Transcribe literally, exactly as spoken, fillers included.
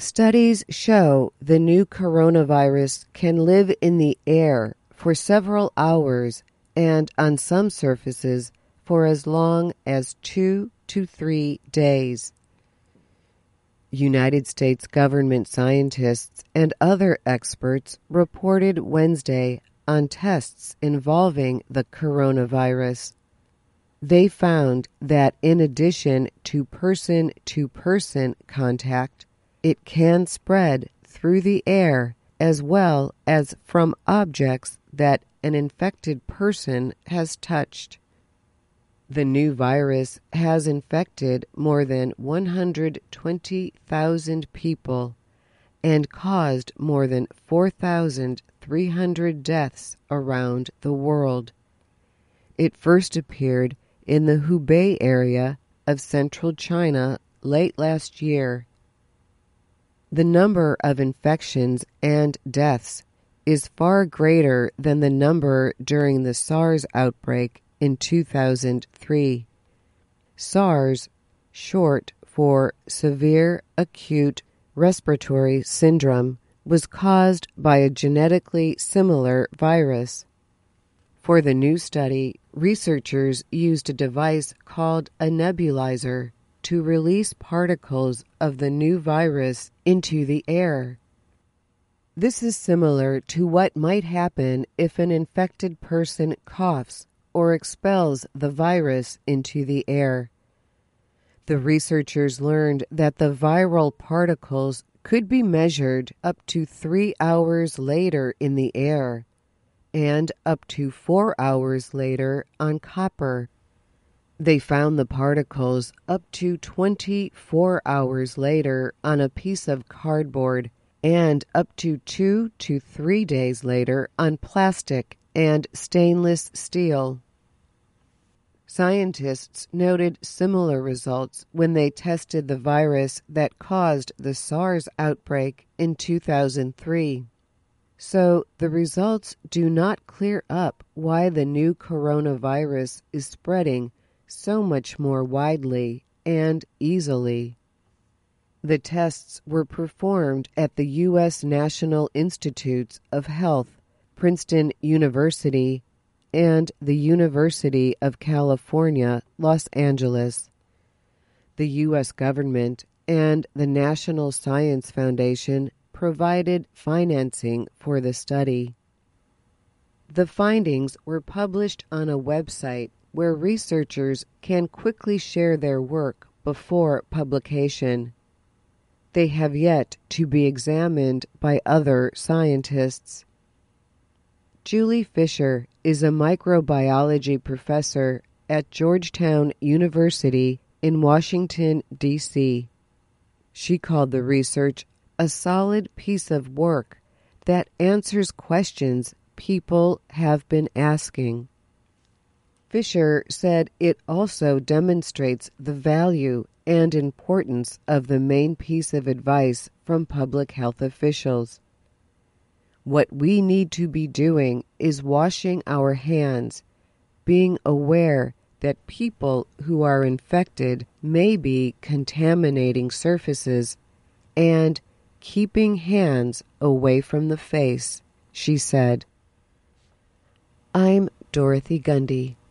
Studies show the new coronavirus can live in the air for several hours and on some surfaces for as long as two to three days. United States government scientists and other experts reported Wednesday on tests involving the coronavirus. They found that in addition to person-to-person contact, it can spread through the air as well as from objects that an infected person has touched. The new virus has infected more than one hundred twenty thousand people and caused more than four thousand three hundred deaths around the world. It first appeared in the Hubei area of central China late last year. The number of infections and deaths is far greater than the number during the SARS outbreak in two thousand three. SARS, short for Severe Acute Respiratory Syndrome, was caused by a genetically similar virus. For the new study, researchers used a device called a nebulizer to release particles of the new virus into the air. This is similar to what might happen if an infected person coughs or expels the virus into the air. The researchers learned that the viral particles could be measured up to three hours later in the air and up to four hours later on copper. They found the particles up to twenty-four hours later on a piece of cardboard and up to two to three days later on plastic and stainless steel. Scientists noted similar results when they tested the virus that caused the SARS outbreak in two thousand three. So the results do not clear up why the new coronavirus is spreading so much more widely and easily. The tests were performed at the U S National Institutes of Health, Princeton University, and the University of California, Los Angeles. The U S government and the National Science Foundation provided financing for the study. The findings were published on a website where researchers can quickly share their work before publication. They have yet to be examined by other scientists. Julie Fisher is a microbiology professor at Georgetown University in Washington, D C She called the research a solid piece of work that answers questions people have been asking. Fisher said it also demonstrates the value and importance of the main piece of advice from public health officials. What we need to be doing is washing our hands, being aware that people who are infected may be contaminating surfaces, and keeping hands away from the face, she said. I'm Dorothy Gundy.